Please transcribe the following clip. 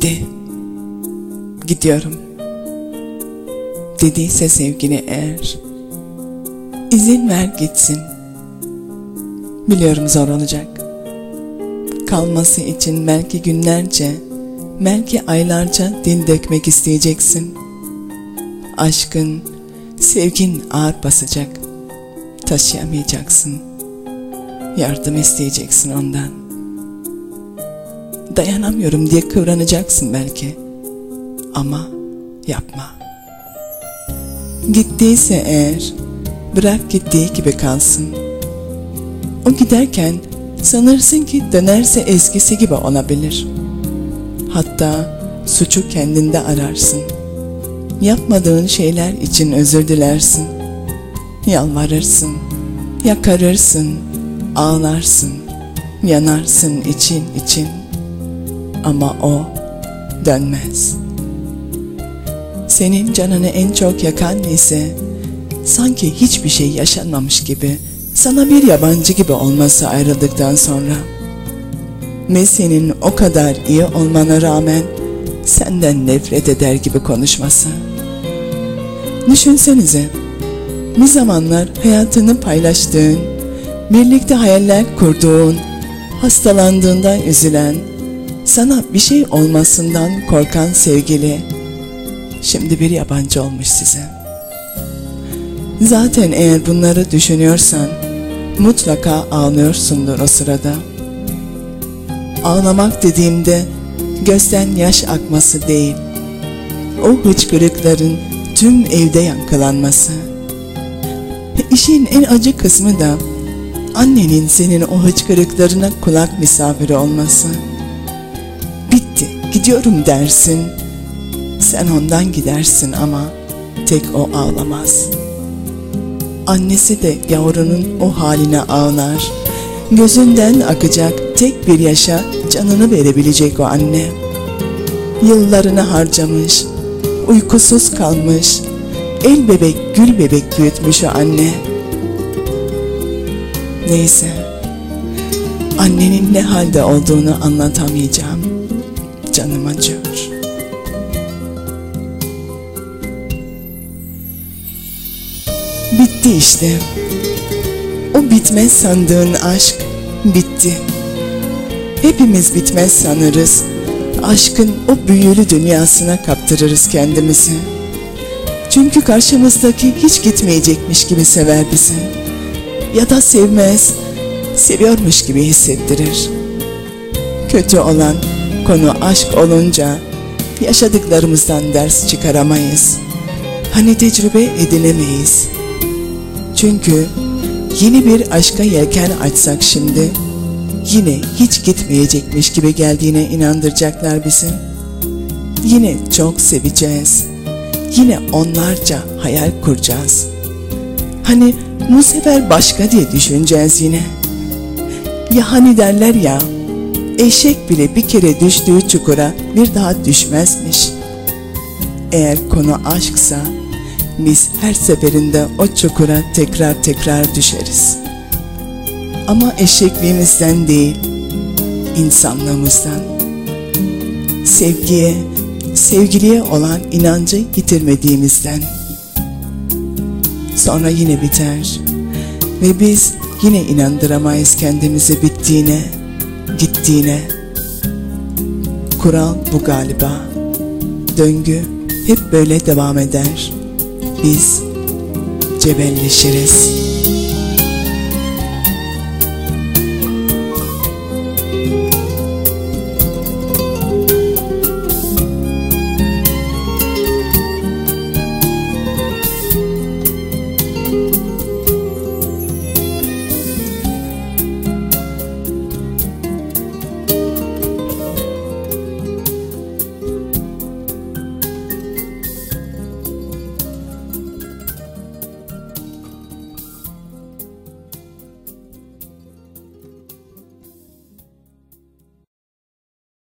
Bitti. Gidiyorum. Dediyse sevgili eğer, izin ver gitsin. Biliyorum zor olacak. Kalması için belki günlerce, belki aylarca dil dökmek isteyeceksin. Aşkın, sevgin ağır basacak. Taşıyamayacaksın. Yardım isteyeceksin ondan. Dayanamıyorum diye kıvranacaksın belki. Ama yapma. Gittiyse eğer, bırak gittiği gibi kalsın. O giderken sanırsın ki dönerse eskisi gibi olabilir. Hatta suçu kendinde ararsın. Yapmadığın şeyler için özür dilersin. Yalvarırsın, yakarırsın, ağlarsın, yanarsın için için. Ama o dönmez. Senin canını en çok yakan ise sanki hiçbir şey yaşanmamış gibi, sana bir yabancı gibi olması ayrıldıktan sonra ve senin o kadar iyi olmana rağmen senden nefret eder gibi konuşması. Düşünsenize, bir zamanlar hayatını paylaştığın, birlikte hayaller kurduğun, hastalandığında üzülen, sana bir şey olmasından korkan sevgili, şimdi bir yabancı olmuş size. Zaten eğer bunları düşünüyorsan, mutlaka ağlıyorsundur o sırada. Ağlamak dediğimde gözden yaş akması değil, o hıçkırıkların tüm evde yankılanması. İşin en acı kısmı da annenin senin o hıçkırıklarına kulak misafiri olması. Bitti, gidiyorum dersin, sen ondan gidersin ama tek o ağlamaz. Annesi de yavrunun o haline ağlar. Gözünden akacak tek bir yaşa canını verebilecek o anne. Yıllarını harcamış, uykusuz kalmış, el bebek gül bebek büyütmüş o anne. Neyse, annenin ne halde olduğunu anlatamayacağım. Canım acıyor. Bitti işte. O bitmez sandığın aşk bitti. Hepimiz bitmez sanırız. Aşkın o büyülü dünyasına kaptırırız kendimizi. Çünkü karşımızdaki hiç gitmeyecekmiş gibi sever bizi. Ya da sevmez, seviyormuş gibi hissettirir. Kötü olan konu aşk olunca yaşadıklarımızdan ders çıkaramayız. Hani tecrübe edinemeyiz. Çünkü yeni bir aşka yelken açsak şimdi, yine hiç gitmeyecekmiş gibi geldiğine inandıracaklar bizi. Yine çok seveceğiz. Yine onlarca hayal kuracağız. Hani bu sefer başka diye düşüneceğiz yine. Ya hani derler ya, eşek bile bir kere düştüğü çukura bir daha düşmezmiş. Eğer konu aşksa, biz her seferinde o çukura tekrar tekrar düşeriz. Ama eşekliğimizden değil, insanlığımızdan. Sevgiye, sevgiliye olan inancı yitirmediğimizden. Sonra yine biter ve biz yine inandıramayız kendimizi bittiğine, gittiğine. Kural bu galiba. Döngü hep böyle devam eder. Biz cebelleşiriz.